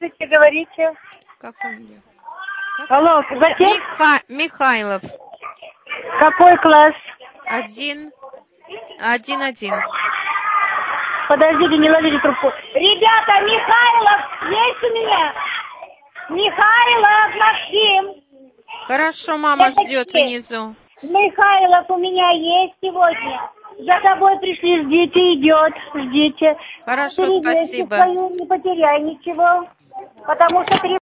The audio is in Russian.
Здравствуйте, говорите. Как фамилия? Алло, зачем? Михайлов. Какой класс? 1-1. Подождите, не ловите трубку. Ребята, Михайлов есть у меня? Михайлов, Максим. Хорошо, мама ждет Девочки, внизу. Михайлов у меня есть сегодня. За тобой пришли, ждите, идет, ждите. Хорошо, Бери вещи спасибо. свою, не потеряй ничего, потому что